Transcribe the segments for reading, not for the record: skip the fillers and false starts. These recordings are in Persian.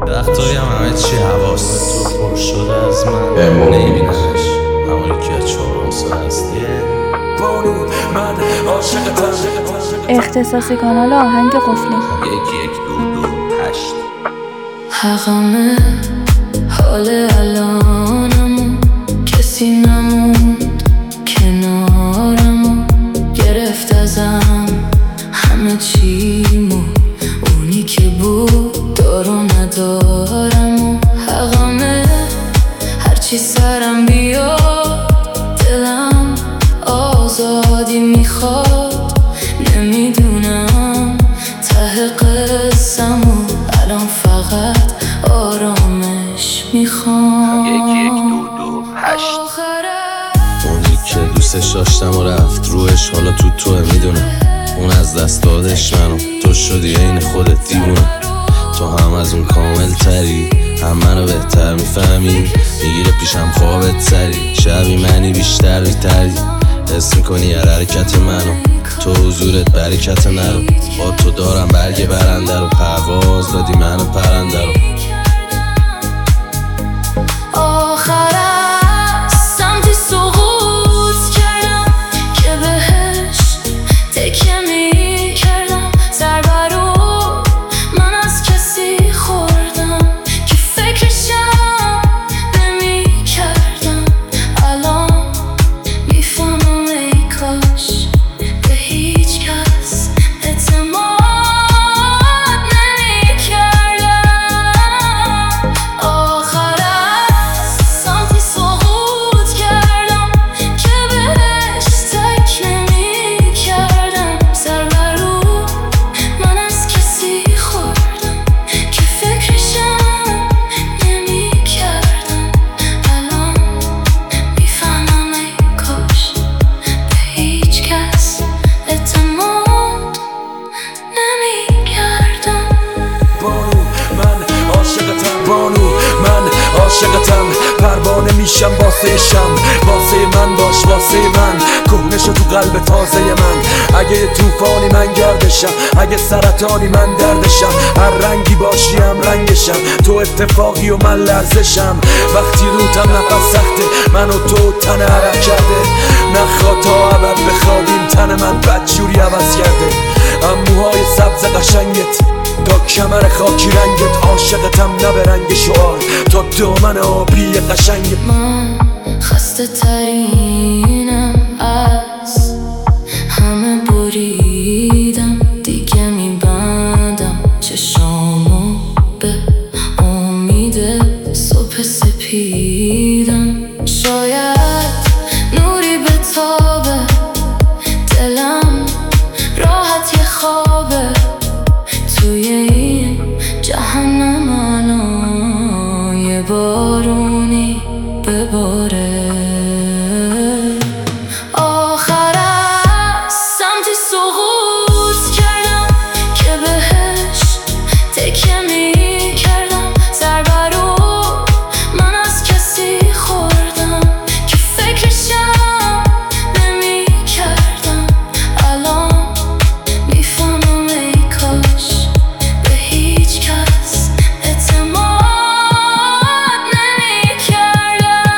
وقتایی همه چی حواس تو پر شده از من نمیبینمش، همونی که 4 سال هستی. اختصاصی کانال آهنگ قفلی. 1122 حقمه حال الانمو، کسی نموند کنارمو، گرفت ازم همه چیمو، اونی که بود دارو ندارمو. حقمه هرچی سرم بیاد دلم آزادی میخواد، نمیدونم ته قصه‌مو الان فقط آرامش میخوام. 1122 اونی که دوستش داشتم و رفت روش، حالا توه میدونم اون از دست دادش منو، تو شدی عین خودت دیوونه. تو هم از اون کامل تری، هم منو بهتر میفهمی، میگیره پیشم خوابت سری، شبی منی بیشتر بیتری، حس میکنی هر حرکت منو، تو حضورت برکت نرو. با تو دارم برگ برنده رو، پرواز دادی منو پرنده رو. آخر از سمتی سقوط کردم که بهش تکیه میکردم، ضربه رو من از کسی خوردم که فکرشم نمیکردم. الان میفهمم ای کاش به هیچ کس اعتماد نمیکردم. آخر از سمتی سقوط کردم که بهش تک نمیکردم، ضربه رو من از کسی خوردم که فکرشم نمیکردم. الان میفهمم ای کاش به هیچ کس اعتماد نمیکردم. بانو من عاشقتم، پروانه میشم واسه شم، واسه من باش واسه من، کهنه شو تو قلب تازه من. اگه طوفانی من گردشم، اگه سرطانی من دردشم، هر رنگی باشی هم رنگشم، تو اتفاقی و من لرزشم. وقتی روتم نفس سخته، من و تو تن عرق کرده، نخواد تا ابد بخوابیم، تن من بدجوری عوض کرده. اموهای سبز قشنگت تا کمر خاکی رنگت، عاشقتم نه به رنگ شعار، تا دامن آبی قشنگت. من خسته ترینم، از همه بریدم، دیگه میبندم چشامو به امید صبح سپیدم. شاید نوری به تابه، دلم راحت یه خوابه، توی این جهنم الان یه بارونی بباره. آخر از سمتی سقوط کردم که بهش تکیه میکردم، ضربه رو من از کسی خوردم که فکرشم نمیکردم. الان میفهمم ای کاش به هیچ کس اعتماد نمیکردم.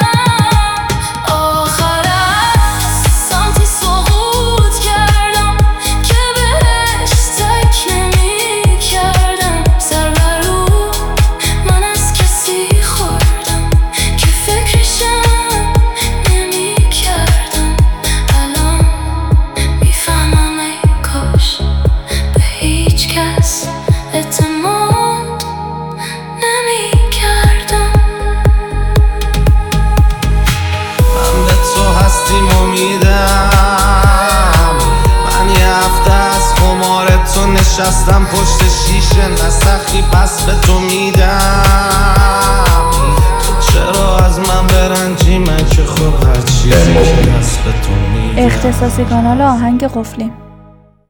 آخر از سمتی سقوط کردم که بهش تک نمیکردم، ضربه رو من از کسی خوردم که فکرشم نمیکردم. الان میفهمم ای کاش به هیچ کس اعتماد نمیکردم. من به تو هستیم امیدم، من یه هفته از خمار تو نشستم پشت شیشه، نسخی پس به تو میدم. تو چرا از من برنجی، من که خب هر چیزی که هست به تو میدم. اختصاصی کانال آهنگ قفلی.